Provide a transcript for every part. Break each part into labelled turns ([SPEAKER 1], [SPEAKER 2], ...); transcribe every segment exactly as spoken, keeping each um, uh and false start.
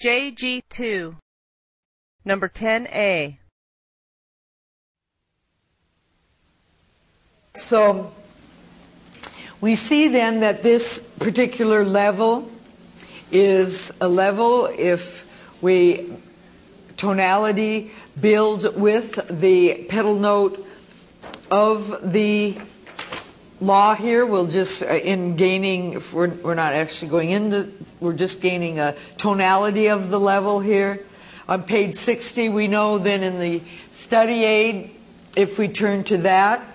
[SPEAKER 1] J G two, number ten A.
[SPEAKER 2] So we see then that this particular level is a level, if we tonality build with the pedal note of the law here, we'll just, uh, in gaining, if we're, we're not actually going into, we're just gaining a tonality of the level here. On page sixty, we know then in the study aid, if we turn to that,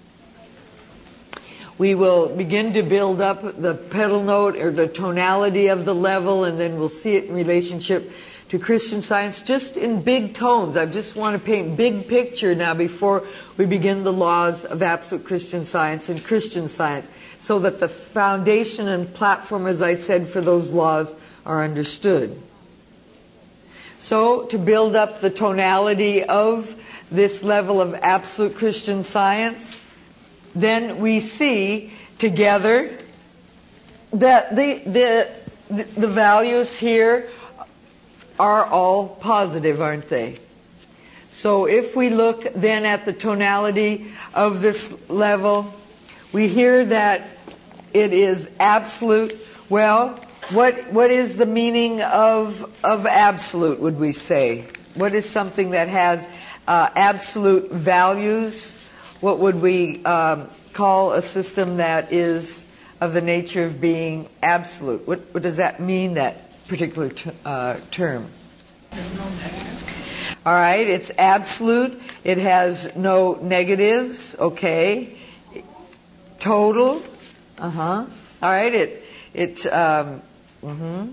[SPEAKER 2] we will begin to build up the pedal note or the tonality of the level, and then we'll see it in relationship to Christian Science, just in big tones. I just want to paint big picture now before we begin the laws of absolute Christian Science and Christian Science, so that the foundation and platform, as I said, for those laws are understood. So, to build up the tonality of this level of absolute Christian Science, then we see together that the, the, the values here are all positive, aren't they? So if we look then at the tonality of this level, we hear that it is absolute. Well, what what is the meaning of of absolute, would we say? What is something that has uh, absolute values? What would we um, call a system that is of the nature of being absolute? What, what does that mean, that particular t- uh, term?
[SPEAKER 3] There's no negative.
[SPEAKER 2] All right, it's absolute. It has no negatives. Okay. Total. Uh huh. All right. It it um. Mm-hmm.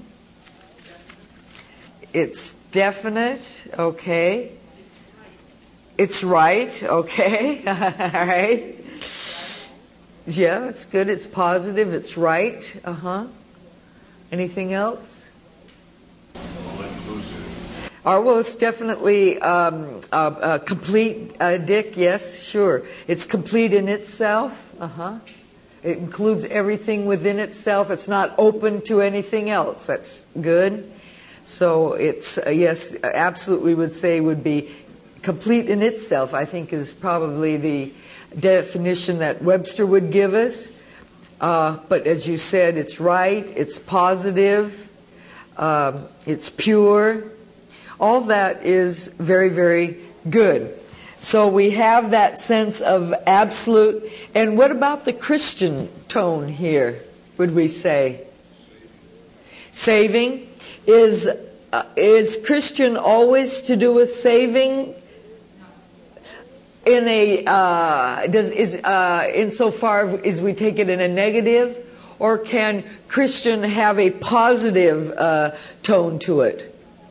[SPEAKER 2] It's definite. Okay. It's right. Okay. All right. Yeah, that's good. It's positive. It's right. Uh huh. Anything else? Or, well, it's definitely um, uh, uh, complete, uh, Dick. Yes, sure. It's complete in itself. Uh huh. It includes everything within itself. It's not open to anything else. That's good. So it's uh, yes, absolute. We would say would be complete in itself. I think is probably the definition that Webster would give us. Uh, but as you said, it's right. It's positive. Um, it's pure. All that is very, very good. So we have that sense of absolute. And what about the Christian tone here, would we say? Saving. Is uh, is Christian always to do with saving? In a uh, does is uh, insofar as we take it in a negative, or can Christian have a positive uh, tone to it?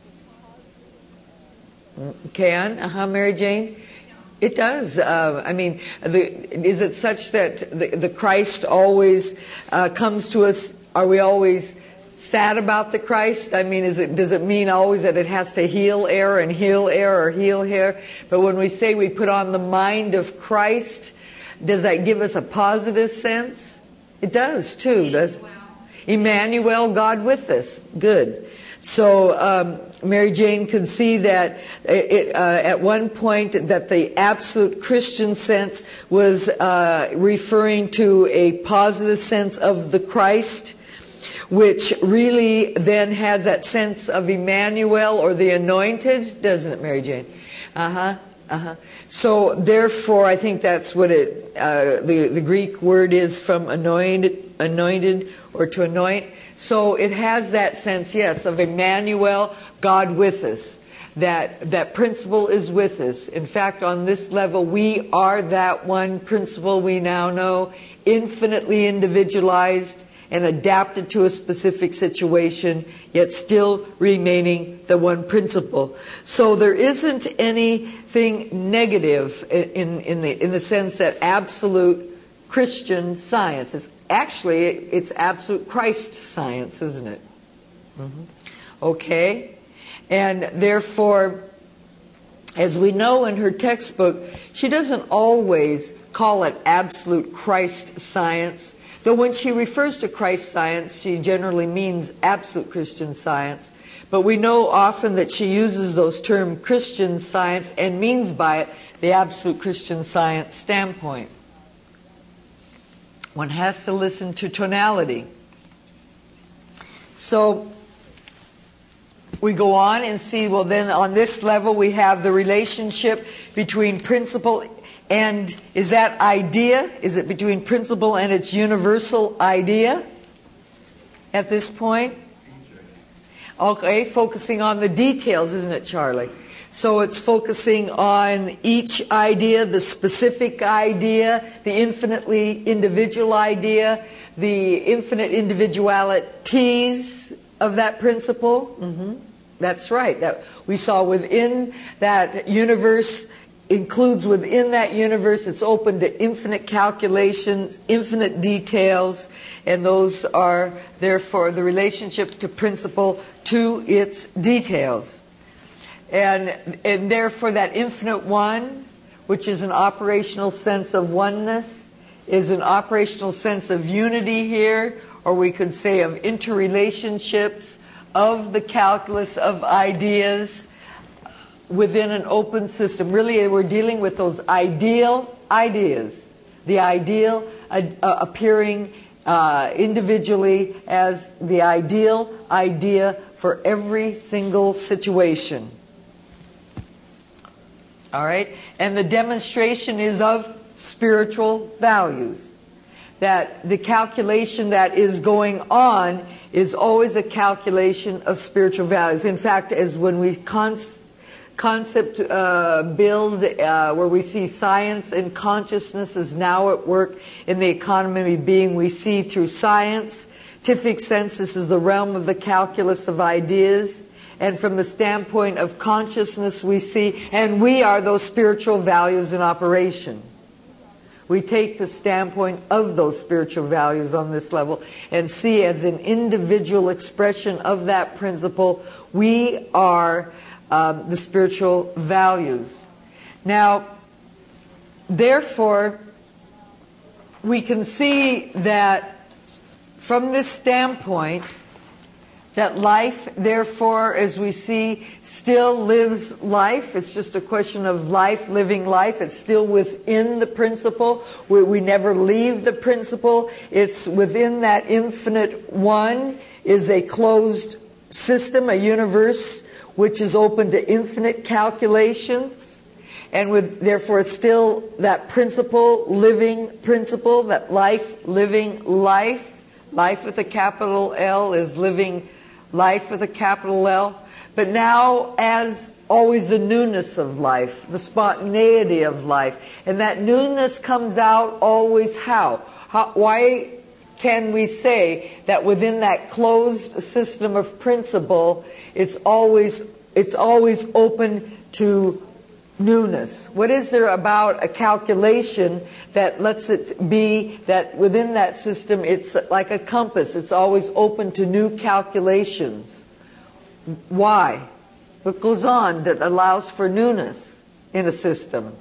[SPEAKER 2] Can uh-huh, Mary Jane? It does. Uh, I mean, the, is it such that the, the Christ always uh, comes to us? Are we always sad about the Christ? I mean, is it does it mean always that it has to heal error and heal error or heal here? But when we say we put on the mind of Christ, does that give us a positive sense? It does too. Does Emmanuel, God with us. Good. So um, Mary Jane could see that it, uh, at one point that the absolute Christian sense was uh, referring to a positive sense of the Christ, which really then has that sense of Emmanuel or the anointed, doesn't it, Mary Jane? Uh-huh, uh-huh. So therefore, I think that's what it, uh, the, the Greek word is from anointed, anointed or to anoint. So it has that sense, yes, of Emmanuel, God with us. That that principle is with us. In fact, on this level, we are that one principle we now know, infinitely individualized and adapted to a specific situation, yet still remaining the one principle. So there isn't anything negative in, in, the, in the sense that absolute Christian science is actually, it's absolute Christ science, isn't it? Mm-hmm. Okay. And therefore, as we know in her textbook, she doesn't always call it absolute Christ science. Though when she refers to Christ science, she generally means absolute Christian science. But we know often that she uses those terms Christian Science and means by it the absolute Christian Science standpoint. One has to listen to tonality. So we go on and see, well then on this level we have the relationship between principle and, is that idea? Is it between principle and its universal idea at this point? Okay, focusing on the details, isn't it, Charlie? So it's focusing on each idea, the specific idea, the infinitely individual idea, the infinite individualities of that principle. Mm-hmm. That's right. That we saw within that universe, includes within that universe, it's open to infinite calculations, infinite details, and those are therefore the relationship to principle to its details. And, and therefore that infinite one, which is an operational sense of oneness, is an operational sense of unity here, or we could say of interrelationships, of the calculus of ideas within an open system. Really, we're dealing with those ideal ideas, the ideal uh, uh, appearing uh, individually as the ideal idea for every single situation. All right? And the demonstration is of spiritual values. That the calculation that is going on is always a calculation of spiritual values. In fact, as when we con concept uh, build, uh, where we see science and consciousness is now at work in the economy of being, we see through scientific sense, this is the realm of the calculus of ideas. And from the standpoint of consciousness, we see, and we are those spiritual values in operation. We take the standpoint of those spiritual values on this level and see as an individual expression of that principle, we are um, the spiritual values. Now, therefore, we can see that from this standpoint, that life, therefore, as we see, still lives life. It's just a question of life, living life. It's still within the principle. We, we never leave the principle. It's within that infinite one is a closed system, a universe, which is open to infinite calculations. And with, therefore, still that principle, living principle, that life, living life. Life with a capital L is living life with a capital L. But now, as always, the newness of life, the spontaneity of life. And that newness comes out always how? how why can we say that within that closed system of principle, it's always, it's always open to newness? What is there about a calculation that lets it be that within that system it's like a compass, it's always open to new calculations? Why? What goes on that allows for newness in a system?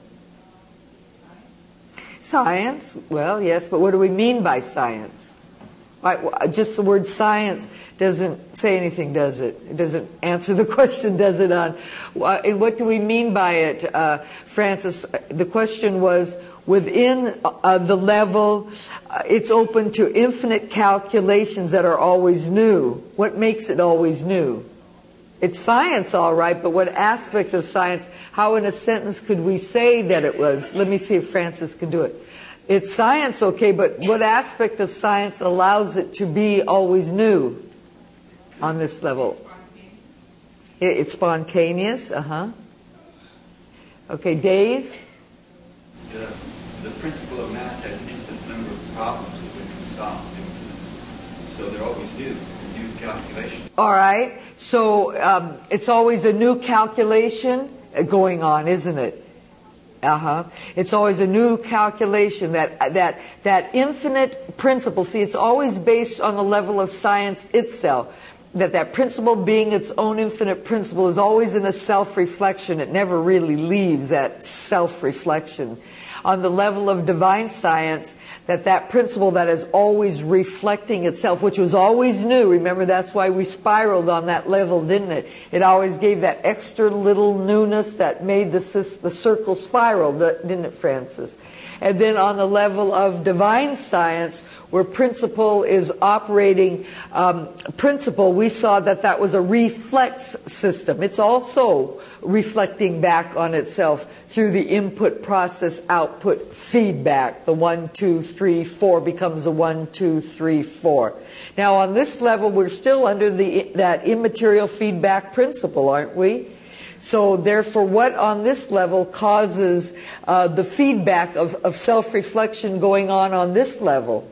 [SPEAKER 2] Science? Well, yes, but what do we mean by science? Just the word science doesn't say anything, does it? It doesn't answer the question, does it? On and what do we mean by it, uh, Francis? The question was within uh, the level. Uh, it's open to infinite calculations that are always new. What makes it always new? It's science, all right, but what aspect of science? How, in a sentence, could we say that it was? Let me see if Francis can do it. It's science, okay, but what aspect of science allows it to be always new on this level? It's spontaneous, uh-huh. Okay, Dave?
[SPEAKER 4] The, the principle of math has an infinite number of problems that we can solve. So they're always new, new calculations.
[SPEAKER 2] All right, so um, it's always a new calculation going on, isn't it? Uh-huh. It's always a new calculation, that that that infinite principle. See, it's always based on the level of science itself. That that principle being its own infinite principle is always in a self-reflection. It never really leaves that self-reflection. on the level of divine science, that that principle that is always reflecting itself, which was always new. Remember, that's why we spiraled on that level, didn't it? It always gave that extra little newness that made the, the circle spiral, didn't it, Francis? And then on the level of divine science, where principle is operating, um, principle, we saw that that was a reflex system. It's also reflecting back on itself through the input, process, output, feedback. The one, two, three, four becomes a one, two, three, four. Now on this level, we're still under the that immaterial feedback principle, aren't we? So therefore, what on this level causes uh, the feedback of, of self-reflection going on on this level?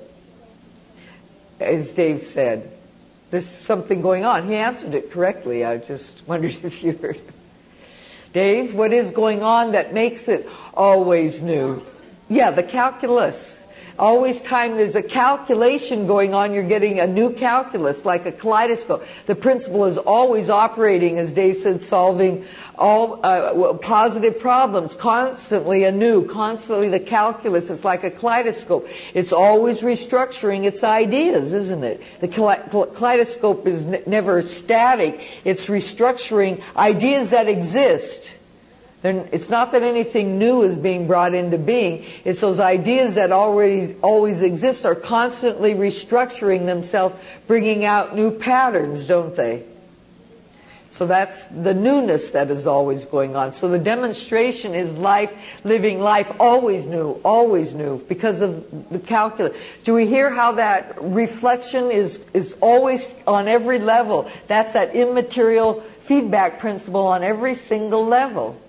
[SPEAKER 2] As Dave said, there's something going on. He answered it correctly. I just wondered if you heard him. Dave, what is going on that makes it always new? Yeah, the calculus. Always time there's a calculation going on, you're getting a new calculus, like a kaleidoscope. The principle is always operating, as Dave said, solving all uh, positive problems, constantly anew, constantly the calculus. It's like a kaleidoscope. It's always restructuring its ideas, isn't it? The kaleidoscope is n- never static. It's restructuring ideas that exist. Then it's not that anything new is being brought into being. It's those ideas that already always exist are constantly restructuring themselves, bringing out new patterns, don't they? So that's the newness that is always going on. So the demonstration is life, living life, always new, always new, because of the calculus. Do we hear how that reflection is, is always on every level? That's that immaterial feedback principle on every single level.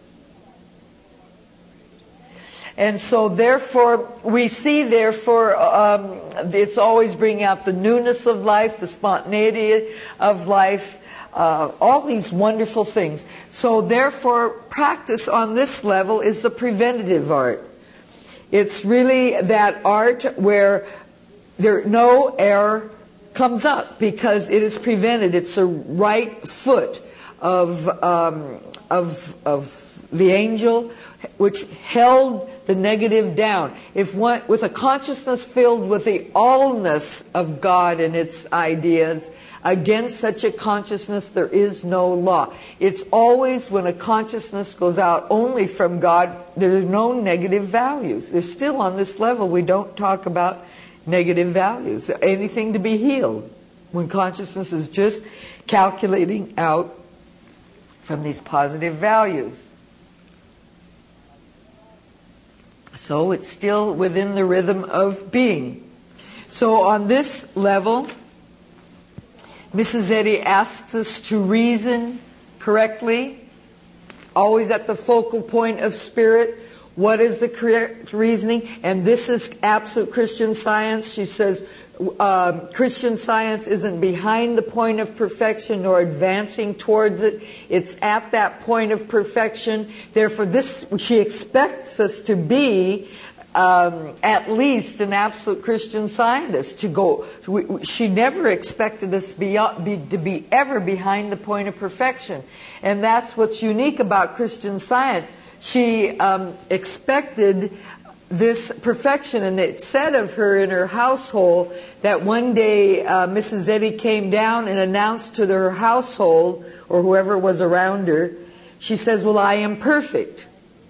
[SPEAKER 2] And so therefore, we see therefore, um, it's always bringing out the newness of life, the spontaneity of life, uh, all these wonderful things. So therefore, practice on this level is the preventative art. It's really that art where there no error comes up because it is prevented. It's a right foot of um, of of the angel, which held the negative down. If one, with a consciousness filled with the allness of God and its ideas, against such a consciousness there is no law. It's always when a consciousness goes out only from God, there's no negative values. There's still on this level, we don't talk about negative values, anything to be healed. When consciousness is just calculating out from these positive values. So it's still within the rhythm of being. So on this level, Missus Eddy asks us to reason correctly, always at the focal point of spirit. What is the correct reasoning? And this is absolute Christian Science. She says um, Christian Science isn't behind the point of perfection nor advancing towards it. It's at that point of perfection. Therefore, this she expects us to be um, at least an absolute Christian Scientist. To go, we, she never expected us be, be, to be ever behind the point of perfection, and that's what's unique about Christian Science. She um, expected this perfection, and it said of her in her household that one day uh, Missus Eddy came down and announced to her household, or whoever was around her, she says, "Well, I am perfect."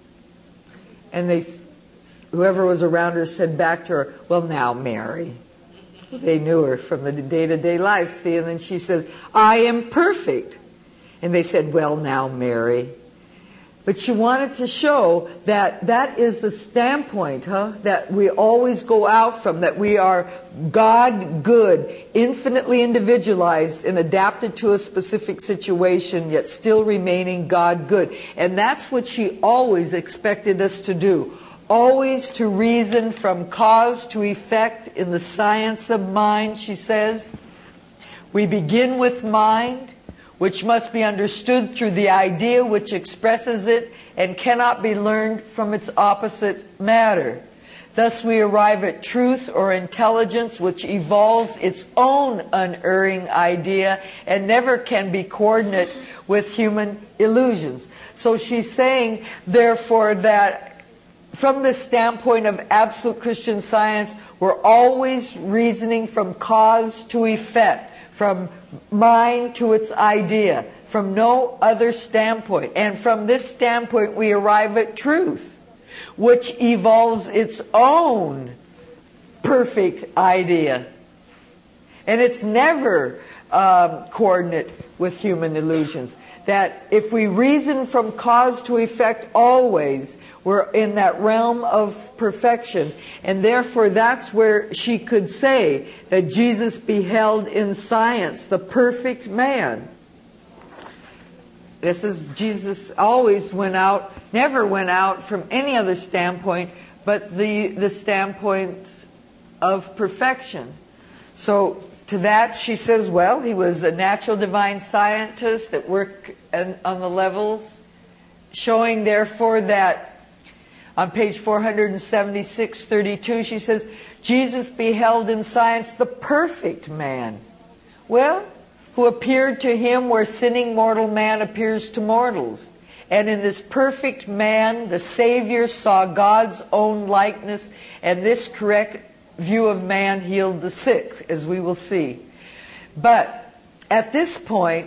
[SPEAKER 2] And they, whoever was around her said back to her, "Well, now, Mary." They knew her from the day-to-day life, see, and then she says, "I am perfect." And they said, "Well, now, Mary." But she wanted to show that that is the standpoint, huh? That we always go out from, that we are God good, infinitely individualized and adapted to a specific situation, yet still remaining God good. And that's what she always expected us to do. Always to reason from cause to effect in the science of mind, she says. We begin with mind, which must be understood through the idea which expresses it and cannot be learned from its opposite matter. Thus we arrive at truth or intelligence which evolves its own unerring idea and never can be coordinate with human illusions. So she's saying, therefore, that from the standpoint of absolute Christian Science, we're always reasoning from cause to effect, from mind to its idea, from no other standpoint. And from this standpoint, we arrive at truth, which evolves its own perfect idea. And it's never um, coordinate with human illusions. That if we reason from cause to effect always, we're in that realm of perfection. And therefore that's where she could say that Jesus beheld in science the perfect man. This is, Jesus always went out, never went out from any other standpoint but the, the standpoints of perfection. So to that she says, well, he was a natural divine scientist at work and on the levels, showing therefore that on page four seventy-six, thirty-two, she says, Jesus beheld in science the perfect man. Well, who appeared to him where sinning mortal man appears to mortals. And in this perfect man, the Savior saw God's own likeness, and this correct view of man healed the sick, as we will see. But at this point,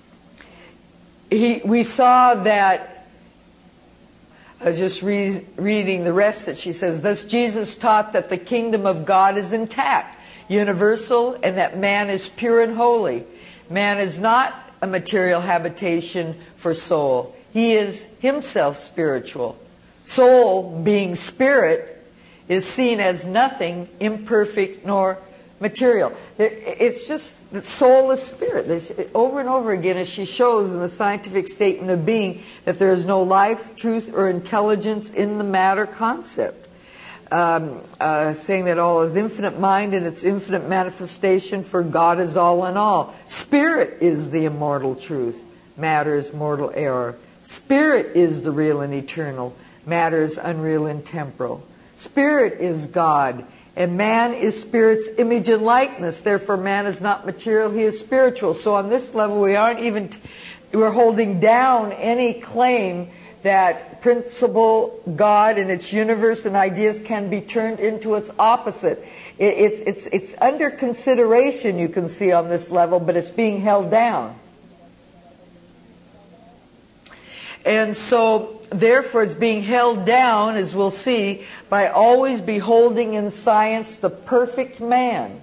[SPEAKER 2] he, we saw that, I was just re reading the rest that she says, thus Jesus taught that the kingdom of God is intact, universal, and that man is pure and holy. Man is not a material habitation for soul. He is himself spiritual. Soul, being spirit, is seen as nothing imperfect nor material. It's just that soul is spirit. There's, over and over again, as she shows in the scientific statement of being, that there is no life, truth, or intelligence in the matter concept. Um, uh, saying that all is infinite mind and its infinite manifestation, for God is all in all. Spirit is the immortal truth. Matter is mortal error. Spirit is the real and eternal. Matter is unreal and temporal. Spirit is God, and man is Spirit's image and likeness. Therefore, man is not material, he is spiritual. So on this level, we aren't even, we're holding down any claim that principle, God, and its universe and ideas can be turned into its opposite. It, it's, it's, it's under consideration, you can see on this level, but it's being held down. And so, therefore, it's being held down, as we'll see, by always beholding in science the perfect man.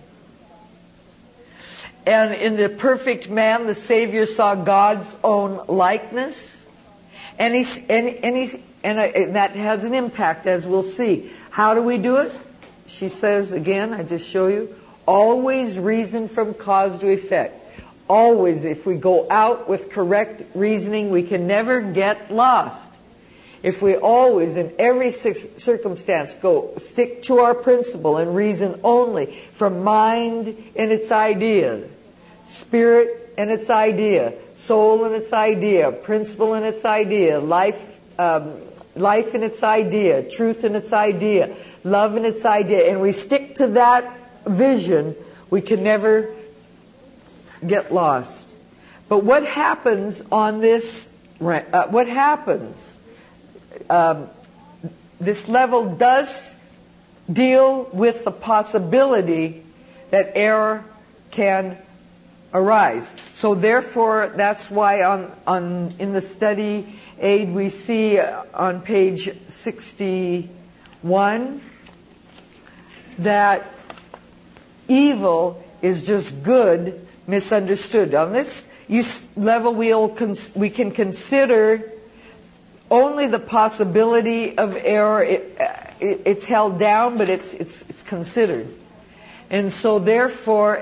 [SPEAKER 2] And in the perfect man, the Savior saw God's own likeness. And, he's, and, and, he's, and, and that has an impact, as we'll see. How do we do it? She says, again, I just show you, always reason from cause to effect. Always, if we go out with correct reasoning, we can never get lost. If we always, in every circumstance, go stick to our principle and reason only from mind and its idea, spirit and its idea, soul and its idea, principle and its idea, life, um, life and its idea, truth and its idea, love and its idea, and we stick to that vision, we can never get lost. But what happens on this, uh, what happens, um, this level does deal with the possibility that error can arise. So therefore, that's why on, on in the study aid we see on page sixty-one that evil is just good misunderstood. On this level, we'll cons we can consider only the possibility of error. It, it, it's held down, but it's, it's, it's considered. And so therefore,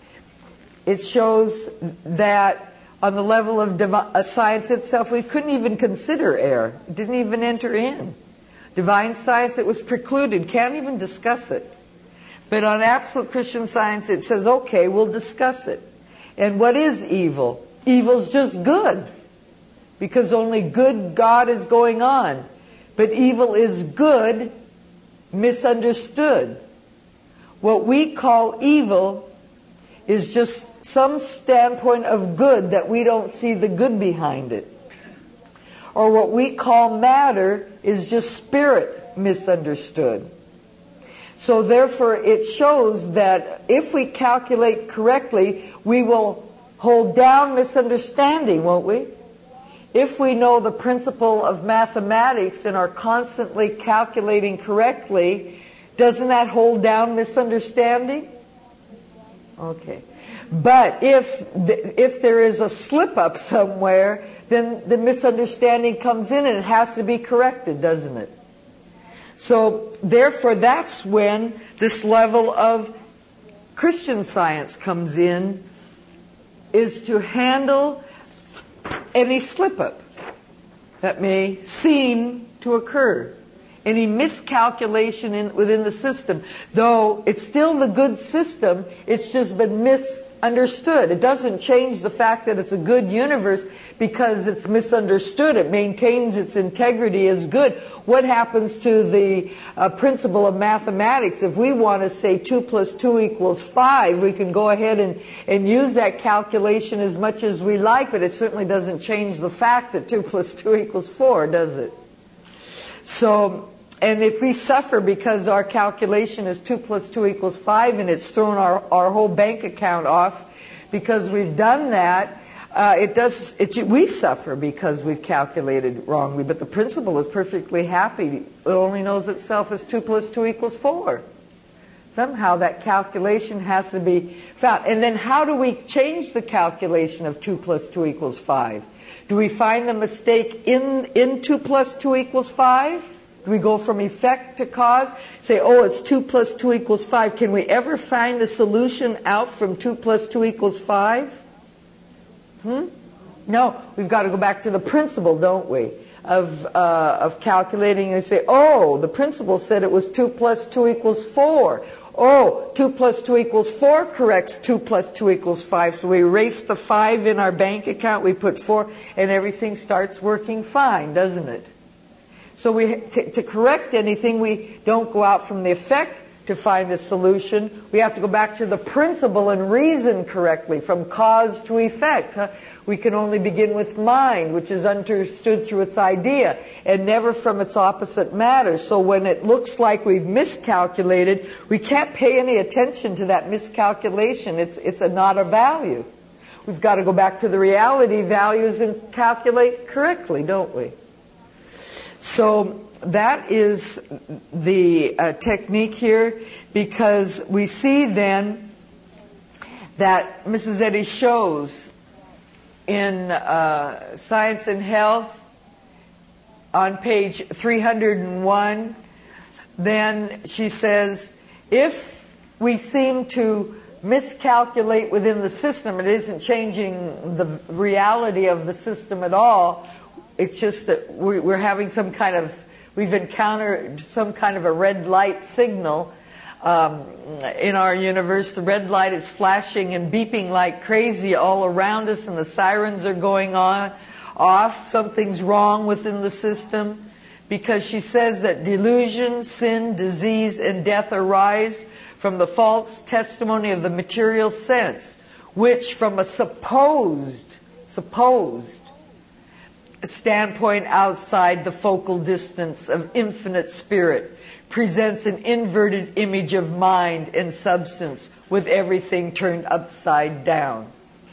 [SPEAKER 2] it shows that on the level of uh, science itself, we couldn't even consider error. It didn't even enter in. Divine science, it was precluded. Can't even discuss it. But on absolute Christian Science, it says, okay, we'll discuss it. And what is evil? Evil's just good, because only good God is going on. But evil is good misunderstood. What we call evil is just some standpoint of good that we don't see the good behind it. Or what we call matter is just spirit misunderstood. So therefore it shows that if we calculate correctly, we will hold down misunderstanding, won't we? If we know the principle of mathematics and are constantly calculating correctly, doesn't that hold down misunderstanding? Okay. But if th- if there is a slip up somewhere, then the misunderstanding comes in and it has to be corrected, doesn't it? So therefore that's when this level of Christian Science comes in, is to handle any slip up that may seem to occur. Any miscalculation in, within the system. Though it's still the good system, it's just been misunderstood. It doesn't change the fact that it's a good universe because it's misunderstood. It maintains its integrity as good. What happens to the uh, principle of mathematics? If we want to say two plus two equals five, we can go ahead and, and use that calculation as much as we like, but it certainly doesn't change the fact that two plus two equals four, does it? So, and if we suffer because our calculation is two plus two equals five and it's thrown our, our whole bank account off because we've done that, uh, it does, it, we suffer because we've calculated wrongly. But the principle is perfectly happy. It only knows itself as two plus two equals four. Somehow that calculation has to be found. And then how do we change the calculation of two plus two equals five? Do we find the mistake in, in two plus two equals five? Do we go from effect to cause? Say, oh, it's two plus two equals five. Can we ever find the solution out from two plus two equals five? Hmm? No, we've got to go back to the principle, don't we? Of, uh, of calculating and say, oh, the principle said it was two plus two equals four. Oh, two plus two equals four corrects two plus two equals five. So we erase the five in our bank account, we put four, and everything starts working fine, doesn't it? So we, to, to correct anything, we don't go out from the effect to find the solution. We have to go back to the principle and reason correctly, from cause to effect. Huh? We can only begin with mind, which is understood through its idea, and never from its opposite matter. So when it looks like we've miscalculated, we can't pay any attention to that miscalculation. It's, it's a not a value. We've got to go back to the reality values and calculate correctly, don't we? So that is the uh, technique here, because we see then that Missus Eddy shows in uh, Science and Health on page three hundred one, then she says, if we seem to miscalculate within the system, it isn't changing the reality of the system at all. It's just that we're having some kind of, we've encountered some kind of a red light signal um, in our universe. The red light is flashing and beeping like crazy all around us, and the sirens are going on, off. Something's wrong within the system, because she says that delusion, sin, disease, and death arise from the false testimony of the material sense, which from a supposed, supposed, standpoint outside the focal distance of infinite spirit presents an inverted image of mind and substance with everything turned upside down.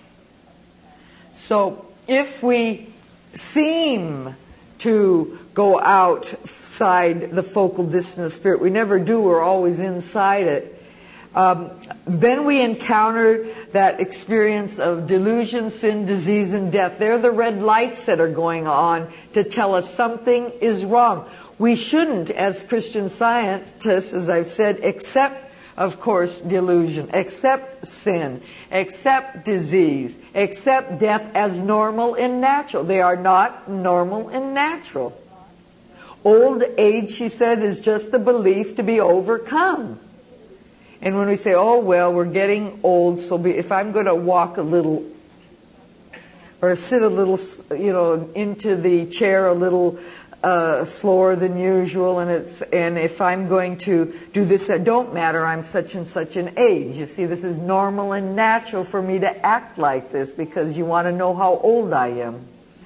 [SPEAKER 2] So if we seem to go outside the focal distance of spirit, we never do, we're always inside it, Um, then we encounter that experience of delusion, sin, disease, and death. They're the red lights that are going on to tell us something is wrong. We shouldn't, as Christian Scientists, as I've said, accept, of course, delusion, accept sin, accept disease, accept death as normal and natural. They are not normal and natural. Old age, she said, is just a belief to be overcome. And when we say, oh, well, we're getting old, so be, if I'm going to walk a little or sit a little, you know, into the chair a little uh, slower than usual, and it's and if I'm going to do this, it don't matter, I'm such and such an age. You see, this is normal and natural for me to act like this because you want to know how old I am.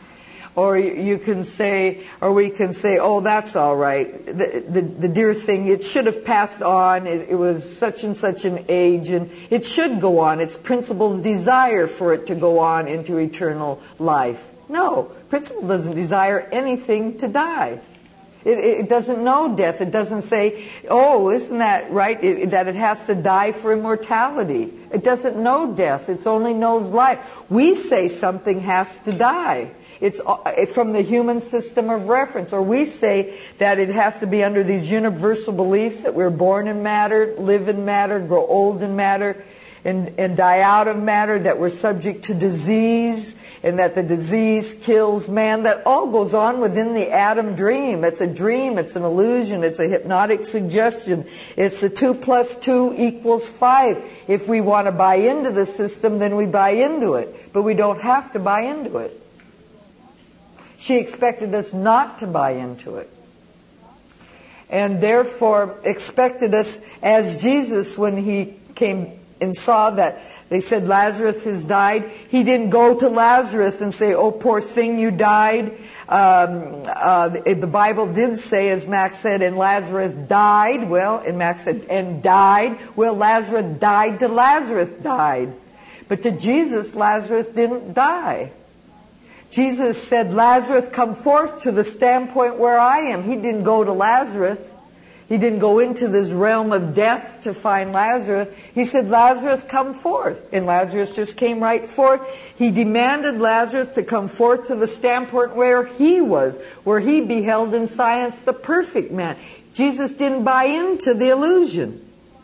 [SPEAKER 2] Or you can say, or we can say, oh, that's all right. The, the, the dear thing, it should have passed on. It, it was such and such an age, and it should go on. It's principle's desire for it to go on into eternal life. No, principle doesn't desire anything to die. It, it doesn't know death. It doesn't say, oh, isn't that right, it, that it has to die for immortality. It doesn't know death. It only knows life. We say something has to die. It's from the human system of reference. Or we say that it has to be under these universal beliefs that we're born in matter, live in matter, grow old in matter, and, and die out of matter, that we're subject to disease, and that the disease kills man. That all goes on within the Adam dream. It's a dream, it's an illusion, it's a hypnotic suggestion. It's a two plus two equals five. If we want to buy into the system, then we buy into it. But we don't have to buy into it. She expected us not to buy into it. And therefore expected us, as Jesus, when he came and saw that they said Lazarus has died, he didn't go to Lazarus and say, oh, poor thing, you died. Um, uh, the, the Bible did say, as Max said, and Lazarus died. Well, and Max said, and died. Well, Lazarus died to Lazarus died. But to Jesus, Lazarus didn't die. Jesus said, Lazarus, come forth to the standpoint where I am. He didn't go to Lazarus. He didn't go into this realm of death to find Lazarus. He said, Lazarus, come forth. And Lazarus just came right forth. He demanded Lazarus to come forth to the standpoint where he was, where he beheld in science the perfect man. Jesus didn't buy into the illusion.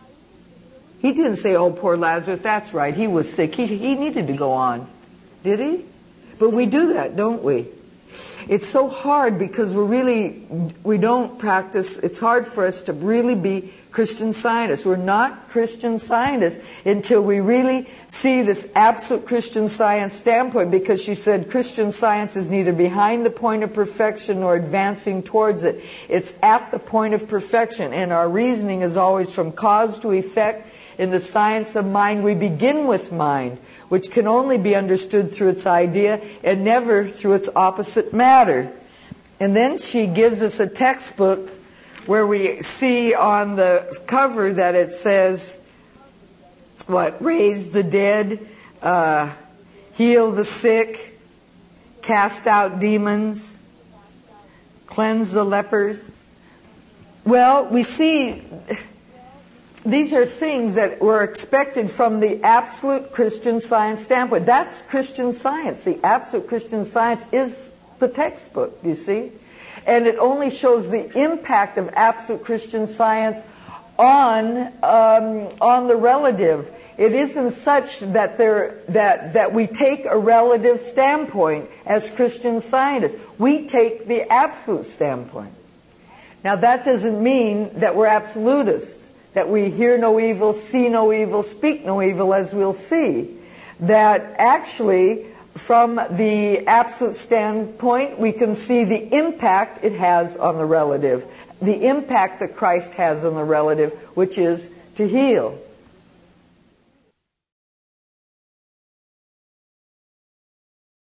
[SPEAKER 2] He didn't say, oh, poor Lazarus, that's right, he was sick. He, he needed to go on. Did he? But we do that, don't we? It's so hard because we're really, we don't practice, it's hard for us to really be Christian scientists. We're not Christian scientists until we really see this absolute Christian science standpoint, because she said Christian science is neither behind the point of perfection nor advancing towards it. It's at the point of perfection, and our reasoning is always from cause to effect. In the science of mind, we begin with mind, which can only be understood through its idea and never through its opposite matter. And then she gives us a textbook where we see on the cover that it says, what, raise the dead, uh, heal the sick, cast out demons, cleanse the lepers. Well, we see these are things that were expected from the absolute Christian science standpoint. That's Christian science. The absolute Christian science is the textbook, you see. And it only shows the impact of absolute Christian science on um, on the relative. It isn't such that there that that we take a relative standpoint as Christian scientists. We take the absolute standpoint. Now that doesn't mean that we're absolutists, that we hear no evil, see no evil, speak no evil, as we'll see. That actually, from the absolute standpoint, we can see the impact it has on the relative. The impact that Christ has on the relative, which is to heal.